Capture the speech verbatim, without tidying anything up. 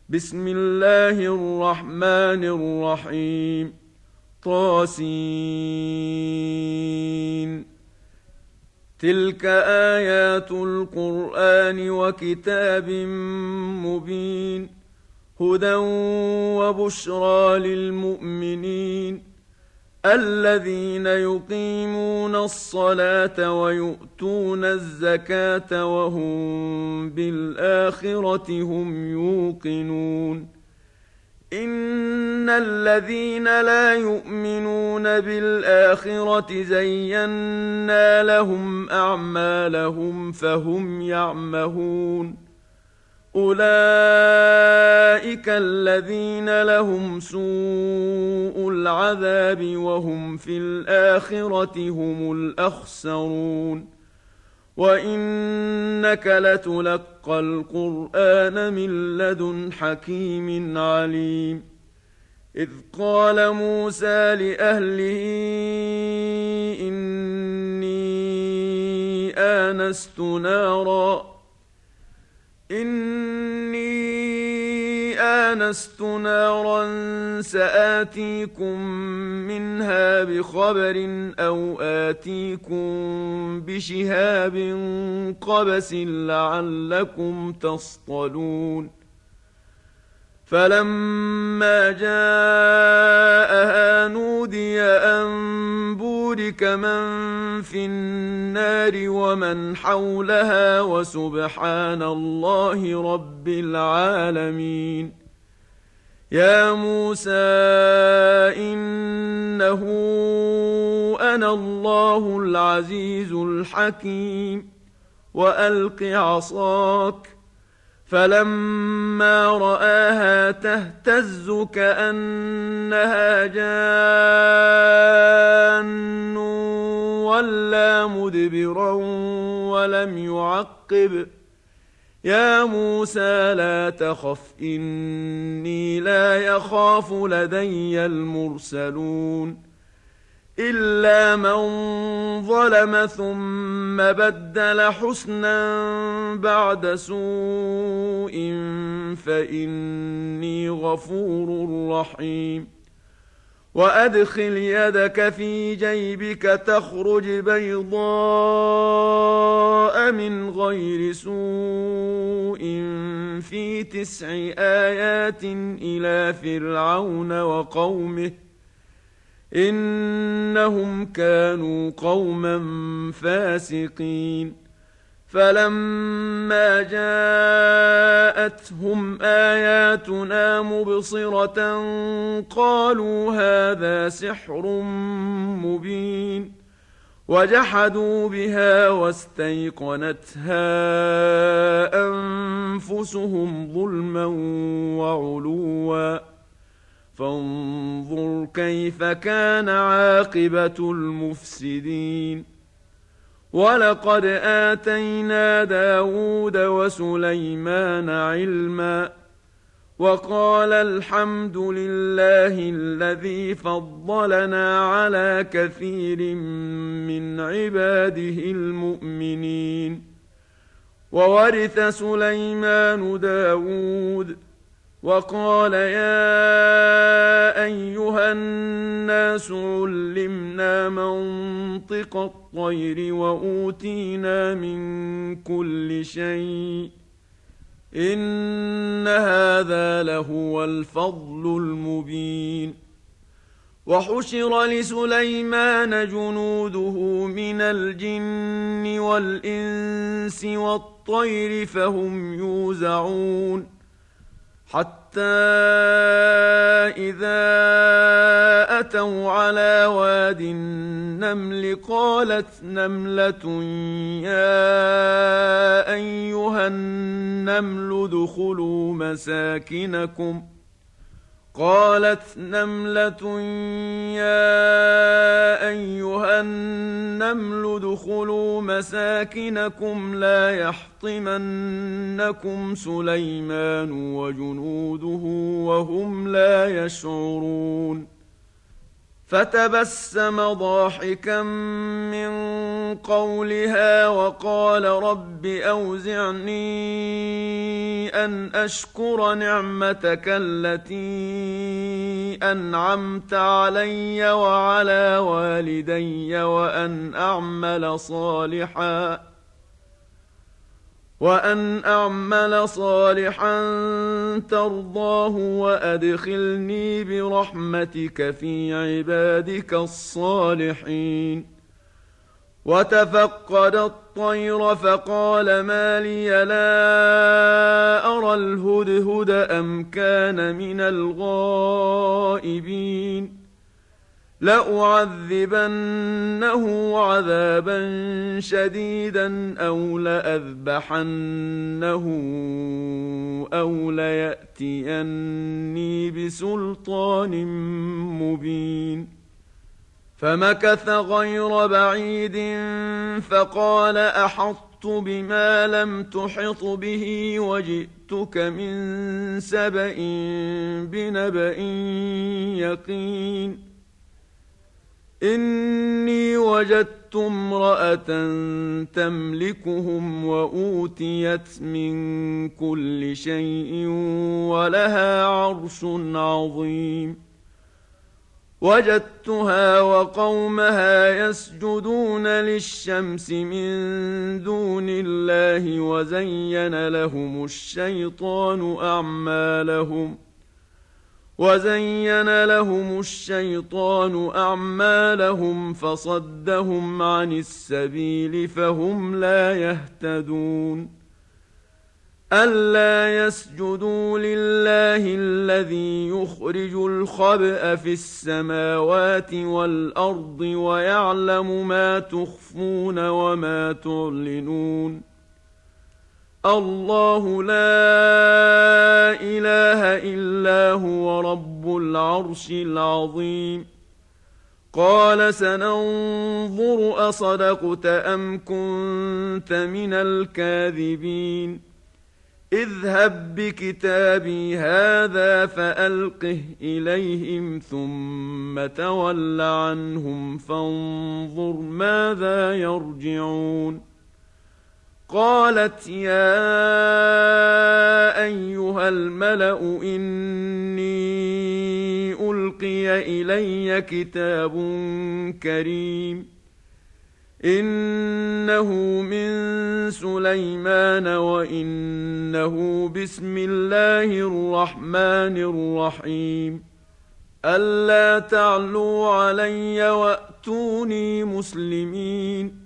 بسم الله الرحمن الرحيم. طاسين. تلك آيات القرآن وكتاب مبين، هدى وبشرى للمؤمنين الذين يقيمون الصلاة ويؤتون الزكاة وهم بالآخرة هم يوقنون. إن الذين لا يؤمنون بالآخرة زينا لهم أعمالهم فهم يعمهون. أولئك الذين لهم سوء العذاب وهم في الآخرة هم الأخسرون. وإنك لتلقى القرآن من لدن حكيم عليم. إذ قال موسى لأهله إني آنست نارا إني آنست نارا سآتيكم منها بخبر أو آتيكم بشهاب قبس لعلكم تصطلون. فلما جاءها نودي أن بورك من في النار ومن حولها وسبحان الله رب العالمين. يا موسى إنه أنا الله العزيز الحكيم وألق عصاك. فلما رآها تهتز كأنها جان ولا مدبرا ولم يعقب. يا موسى لا تخف إني لا يخاف لدي المرسلون. إلا من ظلم ثم بدل حسنا بعد سوء فإني غفور رحيم. وأدخل يدك في جيبك تخرج بيضاء من غير سوء في تسع آيات إلى فرعون وقومه إنهم كانوا قوما فاسقين. فلما جاءتهم آياتنا مبصرة قالوا هذا سحر مبين، وجحدوا بها واستيقنتها أنفسهم ظلما وعلوا. فانظر كيف كان عاقبة المفسدين. ولقد آتينا داود وسليمان علما وقال الحمد لله الذي فضلنا على كثير من عباده المؤمنين. وورث سليمان داود وقال يا أيها الناس علمنا منطق الطير وأوتينا من كل شيء إن هذا لهو الفضل المبين. وحشر لسليمان جنوده من الجن والإنس والطير فهم يوزعون. حتى إذا أتوا على واد النمل قالت نملة يا أيها النمل ادخلوا مساكنكم قالت نملة يا أيها النمل ادخلوا مساكنكم لا يحطمنكم سليمان وجنوده وهم لا يشعرون. فتبسم ضاحكا من قولها وقال رب أوزعني أن أشكر نعمتك التي أنعمت علي وعلى والدي وأن أعمل صالحا وأن أعمل صالحا ترضاه وأدخلني برحمتك في عبادك الصالحين. وتفقد الطير فقال ما لي لا أرى الهدهد أم كان من الغائبين لأعذبنه عذابا شديدا أو لأذبحنه أو ليأتيني بسلطان مبين. فمكث غير بعيد فقال أحطت بما لم تحط به وجئتك من سبأ بنبأ يقين. إني وجدت امرأة تملكهم وأوتيت من كل شيء ولها عرش عظيم. وجدتها وقومها يسجدون للشمس من دون الله وزين لهم الشيطان أعمالهم وزين لهم الشيطان أعمالهم فصدهم عن السبيل فهم لا يهتدون. ألا يسجدوا لله الذي يخرج الخبأ في السماوات والأرض ويعلم ما تخفون وما تعلنون. الله لا إله إلا هو رب العرش العظيم. قال سننظر أصدقت أم كنت من الكاذبين. اذهب بكتابي هذا فألقه إليهم ثم تول عنهم فانظر ماذا يرجعون. قالت يا أيها الملأ إني ألقي إلي كتاب كريم إنه من سليمان وإنه بسم الله الرحمن الرحيم. ألا تعلوا علي وأتوني مسلمين.